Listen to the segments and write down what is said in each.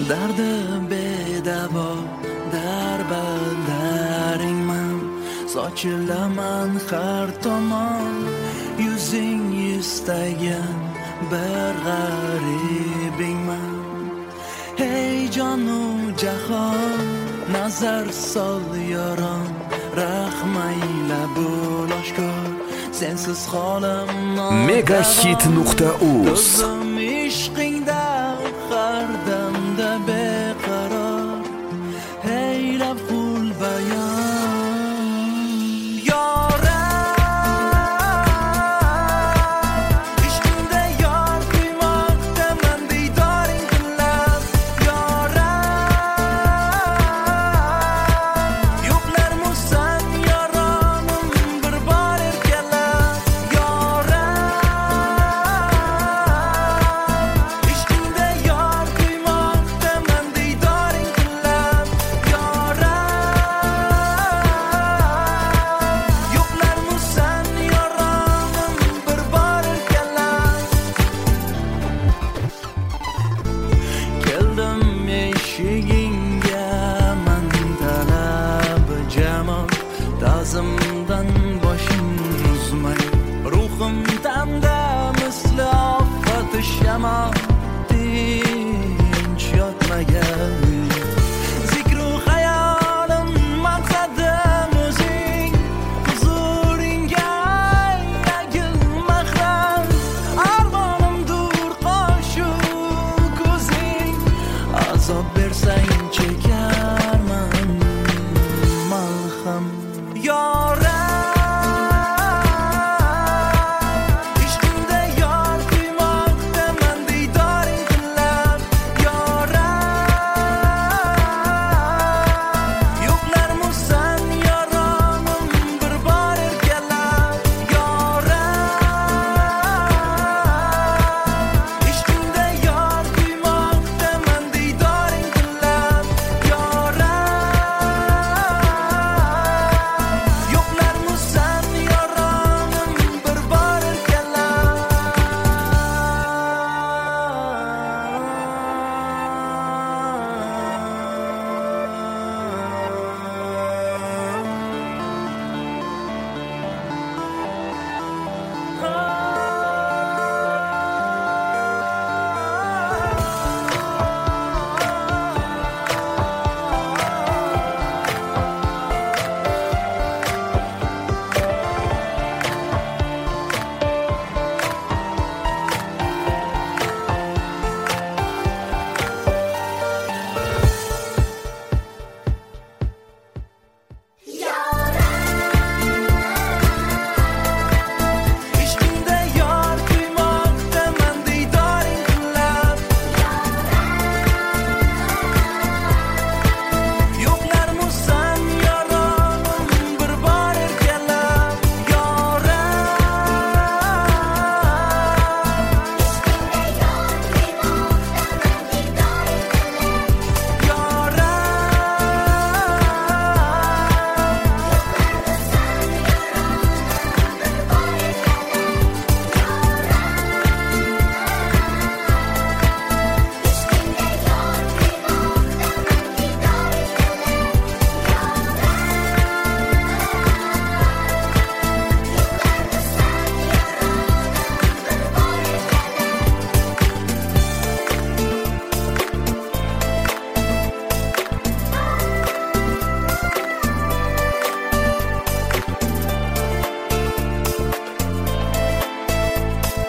dardi bedavo darballaringman, sochilaman har tomon, yuzing istagan bir g'aribingman. Hey jonu jahon, nazar sol yoron, rahmayla bo'l oshkor, sensiz holim megahit.uz. Ko'zim ishqingda har damda beqaror, heylab qul bayon. Yoram, ishqingda yor quymoqdaman, diydoring tilab. Yoram, yo'qlarmisan yoronim, bir bor erkalab. Yoram, ishqingda yor quymoqdaman, diydoring tilab. Yoram, yo'qlarmisan yoronim, bir bor erkalab. Keldim eshigingga man talab jamol, ta'zimdan boshim uzmay, ruhim tamda misli ofati shamol, tinch yotmagan. Zikru hayolim maqsadim o'zing, huzuringga aylagil mahram, armonimdur qoshu ko'zing, azob bersang chekarman malham. Yoram, ishqingda yor quymoqdaman, diydoring tilab. Yoram, yo'qlarmisan yoronim, bir bor erkalab. Yoram, ishqingda yor quymoqdaman, diydoring tilab. Yoram, yo'qlarmisan yoronim, bir bor ishqingda yor quymoqdaman, diydoring tilab. Yo'qlarmisan yoronim, bir bor erkalab.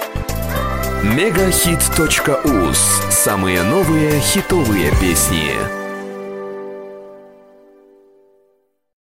megahit.uz. Самые новые хитовые песни.